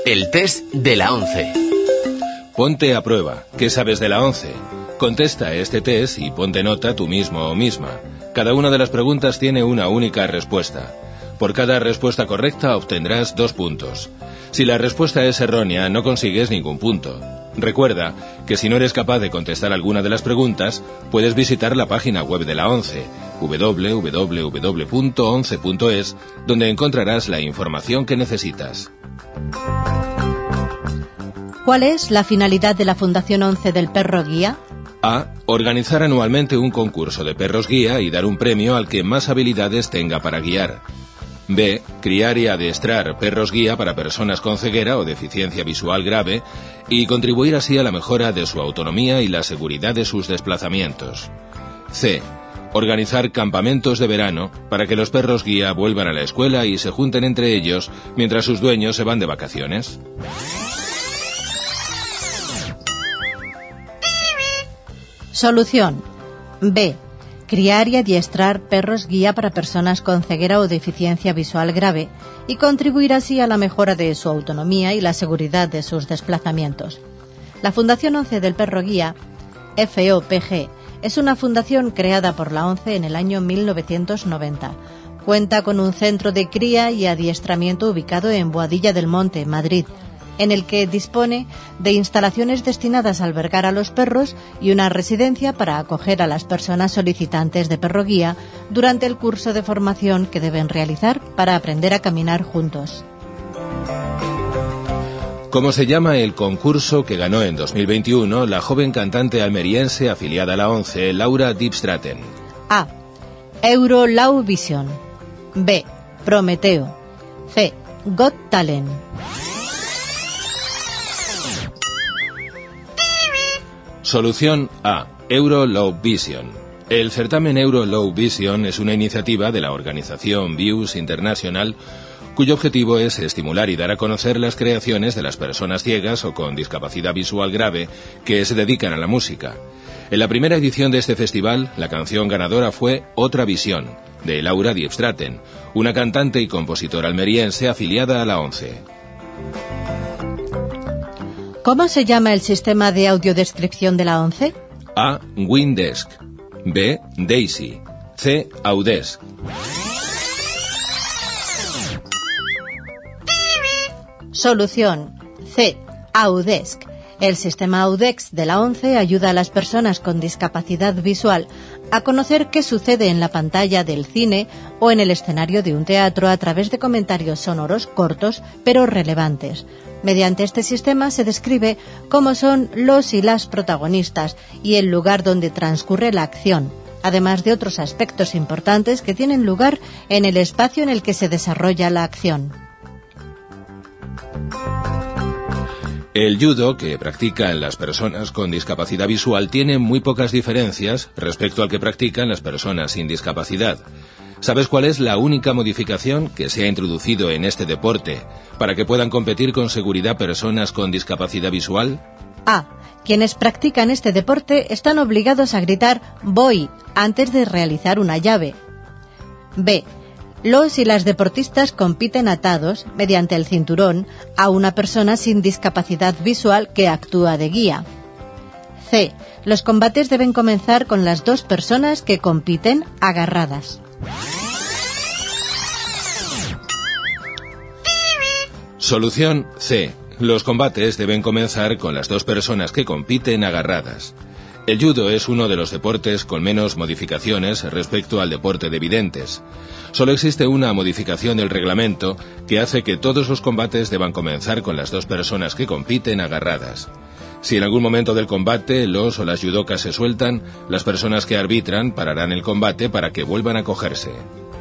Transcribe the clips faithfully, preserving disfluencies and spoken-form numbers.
El test de la ONCE. Ponte a prueba. ¿Qué sabes de la ONCE? Contesta este test y ponte nota tú mismo o misma. Cada una de las preguntas tiene una única respuesta. Por cada respuesta correcta obtendrás dos puntos. Si la respuesta es errónea, no consigues ningún punto. Recuerda que si no eres capaz de contestar alguna de las preguntas, puedes visitar la página web de la ONCE, doble u doble u doble u punto once punto es, donde encontrarás la información que necesitas. ¿Cuál es la finalidad de la Fundación ONCE del Perro Guía? A. Organizar anualmente un concurso de perros guía y dar un premio al que más habilidades tenga para guiar. B. Criar y adiestrar perros guía para personas con ceguera o deficiencia visual grave y contribuir así a la mejora de su autonomía y la seguridad de sus desplazamientos. C. Organizar campamentos de verano para que los perros guía vuelvan a la escuela y se junten entre ellos mientras sus dueños se van de vacaciones. Solución. B. Criar y adiestrar perros guía para personas con ceguera o deficiencia visual grave y contribuir así a la mejora de su autonomía y la seguridad de sus desplazamientos. La Fundación ONCE del Perro Guía, F O P G, es una fundación creada por la ONCE en el año mil novecientos noventa. Cuenta con un centro de cría y adiestramiento ubicado en Boadilla del Monte, Madrid, en el que dispone de instalaciones destinadas a albergar a los perros y una residencia para acoger a las personas solicitantes de perro guía durante el curso de formación que deben realizar para aprender a caminar juntos. ¿Cómo se llama el concurso que ganó en dos mil veintiuno la joven cantante almeriense afiliada a la ONCE, Laura Diepstraten? A. Euro Low Vision. B. Prometeo. C. Got Talent. Solución A. Euro Low Vision. El certamen Euro Low Vision es una iniciativa de la organización Views International cuyo objetivo es estimular y dar a conocer las creaciones de las personas ciegas o con discapacidad visual grave que se dedican a la música. En la primera edición de este festival, la canción ganadora fue Otra Visión, de Laura Diepstraten, una cantante y compositora almeriense afiliada a la ONCE. ¿Cómo se llama el sistema de audiodescripción de la ONCE? A. Windesk. B. Daisy. C. Audesk. Solución. C. Audesk. El sistema Audesk de la ONCE ayuda a las personas con discapacidad visual a conocer qué sucede en la pantalla del cine o en el escenario de un teatro a través de comentarios sonoros cortos pero relevantes. Mediante este sistema se describe cómo son los y las protagonistas y el lugar donde transcurre la acción, además de otros aspectos importantes que tienen lugar en el espacio en el que se desarrolla la acción. El judo que practican las personas con discapacidad visual tiene muy pocas diferencias respecto al que practican las personas sin discapacidad. ¿Sabes cuál es la única modificación que se ha introducido en este deporte para que puedan competir con seguridad personas con discapacidad visual? A. Quienes practican este deporte están obligados a gritar «voy» antes de realizar una llave. B. Los y las deportistas compiten atados, mediante el cinturón, a una persona sin discapacidad visual que actúa de guía. C. Los combates deben comenzar con las dos personas que compiten agarradas. Solución C. Los combates deben comenzar con las dos personas que compiten agarradas. El judo es uno de los deportes con menos modificaciones respecto al deporte de videntes. Solo existe una modificación del reglamento que hace que todos los combates deban comenzar con las dos personas que compiten agarradas. Si en algún momento del combate los o las judocas se sueltan, las personas que arbitran pararán el combate para que vuelvan a cogerse.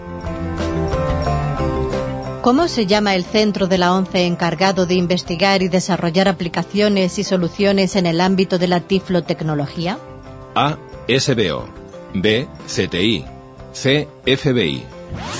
¿Cómo se llama el centro de la ONCE encargado de investigar y desarrollar aplicaciones y soluciones en el ámbito de la tiflotecnología? A. S B O. B. C T I. C. F B I.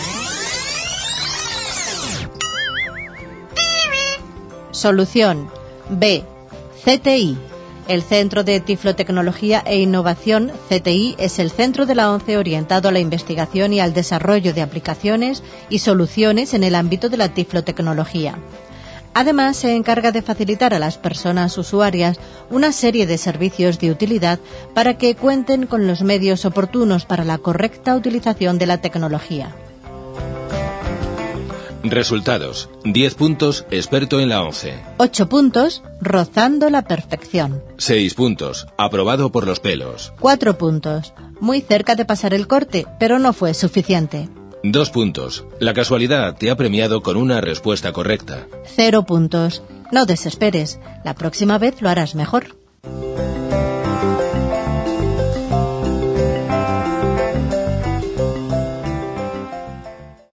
Solución. B. C T I. El Centro de Tiflotecnología e Innovación, C T I, es el centro de la ONCE orientado a la investigación y al desarrollo de aplicaciones y soluciones en el ámbito de la tiflotecnología. Además, se encarga de facilitar a las personas usuarias una serie de servicios de utilidad para que cuenten con los medios oportunos para la correcta utilización de la tecnología. Resultados. diez puntos, experto en la ONCE. ocho puntos, rozando la perfección. seis puntos, aprobado por los pelos. cuatro puntos, muy cerca de pasar el corte, pero no fue suficiente. dos puntos, la casualidad te ha premiado con una respuesta correcta. cero puntos, no desesperes, la próxima vez lo harás mejor.